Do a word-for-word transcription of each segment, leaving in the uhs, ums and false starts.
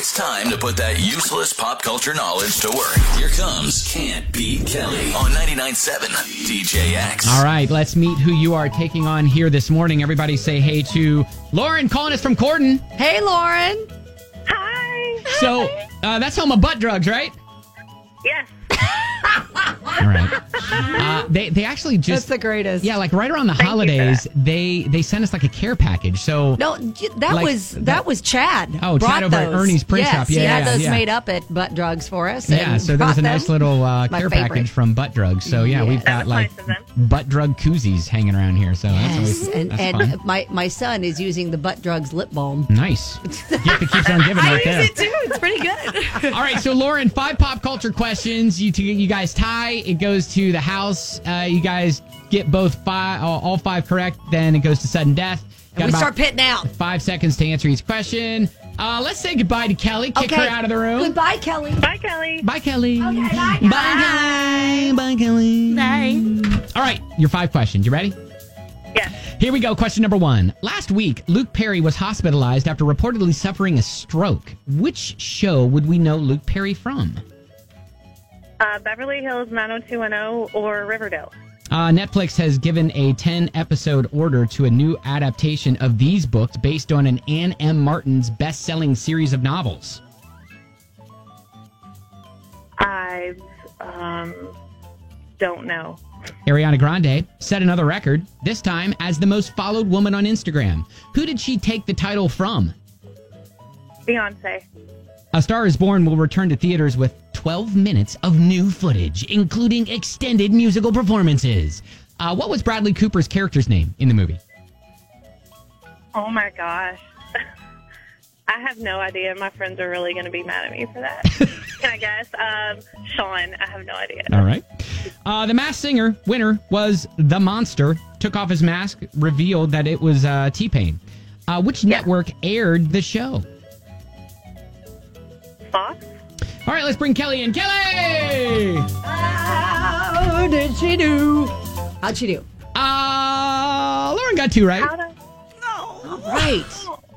It's time to put that useless pop culture knowledge to work. Here comes Can't Beat Kelly on ninety-nine point seven D J X. All right, let's meet who you are taking on here this morning. Everybody say hey to Lauren calling us from Corden. Hey, Lauren. Hi. So uh, that's home of butt drugs, right? Yes. All right. Uh, they they actually just That's the greatest. yeah, like right around the Thank you for holidays, that. they they sent us like a care package. So No, that Like, was that, that- was Chad. Oh, Chad brought over at those. Ernie's Print yes, Shop. Yeah, he had yeah, those yeah. made up at Butt Drugs for us. yeah, and so there was a brought nice them. little uh, My care favorite. package from Butt Drugs. So yeah, Yeah. we've That got was like nice of them. butt drug koozies hanging around here. So that's always Yes, and, that's and fun. my, my son is using the Butt Drugs lip balm. Nice. Gift that keeps on giving right there. too. It's pretty good. All right, so Lauren, five pop culture questions. You two, you guys tie. It goes to the house. Uh, you guys get both five, all all five correct. Then it goes to sudden death. And Got we about start pitting out. five seconds to answer each question. Uh, let's say goodbye to Kelly. Kick Okay. her out of the room. Goodbye, Kelly. Bye, Kelly. Bye, Kelly. Okay, bye, Bye, Kelly. Bye, Kelly. Bye. All right, your five questions. You ready? Yes. Here we go. Question number one. Last week, Luke Perry was hospitalized after reportedly suffering a stroke. Which show would we know Luke Perry from? Uh, Beverly Hills nine oh two one oh or Riverdale. Uh, Netflix has given a ten-episode order to a new adaptation of these books based on an Anne M. Martin's best-selling series of novels. I um, don't know. Ariana Grande set another record, this time as the most followed woman on Instagram. Who did she take the title from? Beyonce. A Star is Born will return to theaters with twelve minutes of new footage, including extended musical performances. Uh, what was Bradley Cooper's character's name in the movie? Oh, my gosh. I have no idea. My friends are really going to be mad at me for that. Can I guess? Um, Sean. I have no idea. All right. Uh, the Masked Singer winner was The Monster. Took off his mask, revealed that it was uh, T-Pain. Uh, which network aired the show? Fox? All right, let's bring Kelly in. Kelly! How did she do? How'd she do? Uh, Lauren got two right. How do All right.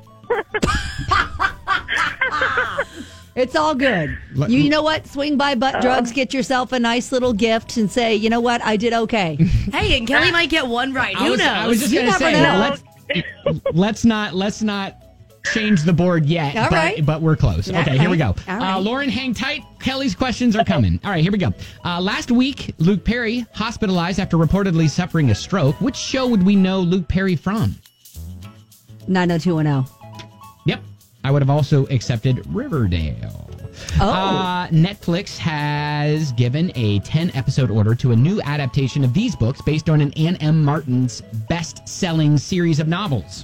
It's all good. Let- You, you know what? Swing by Butt Drugs, get yourself a nice little gift, and say, you know what? I did okay. Hey, and Kelly might get one right. I Who was, knows? I was just You going to never say, know. let's let's not let's not change the board yet, All but, right. but we're close. All Okay, here we go. right. All Uh, right. Lauren, hang tight. Kelly's questions are coming. All right, here we go. Uh, last week, Luke Perry hospitalized after reportedly suffering a stroke. Which show would we know Luke Perry from? nine oh two one oh. Yep. I would have also accepted Riverdale. Oh. Uh, Netflix has given a ten-episode order to a new adaptation of these books based on an Anne M. Martin's best-selling series of novels.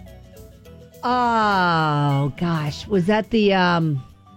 Oh, gosh. Was that the, um,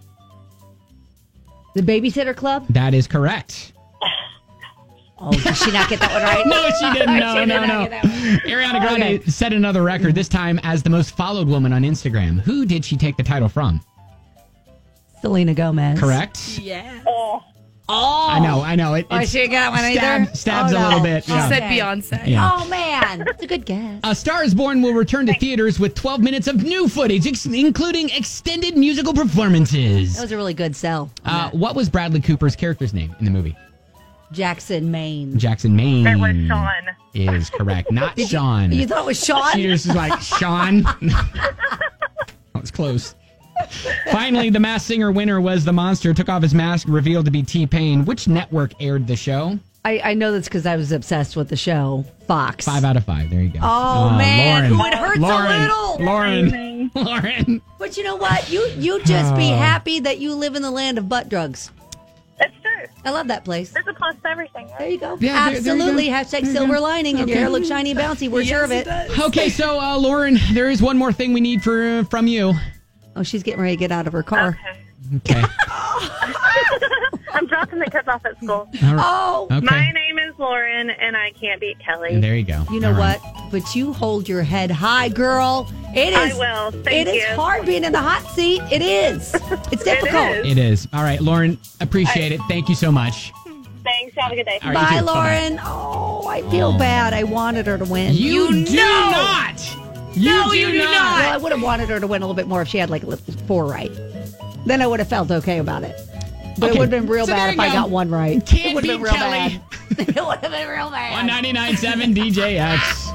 the Babysitter Club? That is correct. Oh, did she not get that one right? No, she didn't. No, She did no, not no. get that one. Ariana Grande Okay. set another record, this time as the most followed woman on Instagram. Who did she take the title from? Selena Gomez. Correct. yeah. Oh, Oh. I know, I know. It, Oh, it's she got one stab- either? stabs Oh, a no. little bit. She yeah. said Okay. Beyonce. Yeah. Oh, man. That's a good guess. A Star is Born will return to theaters with twelve minutes of new footage, ex- including extended musical performances. That was a really good sell. Uh, what was Bradley Cooper's character's name in the movie? Jackson, Maine. Jackson, Maine. that was Sean. Is correct. Not Sean. You thought it was Sean? She just was like, Sean. That was close. Finally, the Masked Singer winner was The Monster. Took off his mask, revealed to be T-Pain. Which network aired the show? I, I know that's because I was obsessed with the show, Fox. Five out of five. There you go. Oh, Uh, man. Lauren. Ooh, it hurts Lauren. a little. Lauren. Lauren. But you know what? You you just be Oh. happy that you live in the land of butt drugs. That's true. I love that place. There's a plus to everything, There right? you go. Yeah, there- there you Absolutely. go. Hashtag There you silver go. lining and your Okay. hair looks shiny and bouncy. We're sure of it. Okay, so uh, Lauren, there is one more thing we need for from you. Oh, she's getting ready to get out of her car. Okay. Okay. I'm dropping the kids off at school. All right. Oh, Okay. My name is Lauren, and I can't beat Kelly. There you go. you know All right. what? But you hold your head high, girl. It I is. will. Thank it is you. hard being in the hot seat. It is. It's difficult. is. It is. All right, Lauren, appreciate it. Thank you so much. Thanks. Have a good day. All right, you Bye, too. Bye-bye. Lauren. Oh, I feel bad. I wanted her to win. You, You do know. not. You No, do you do not. not. Well, I would have wanted her to win a little bit more if she had like four right. Then I would have felt okay about it. But Okay. it would have been real So bad there if you I go. got one right. Can't it would have beat been real Kelly. bad. It would have been real bad. On ninety-nine point seven D J X.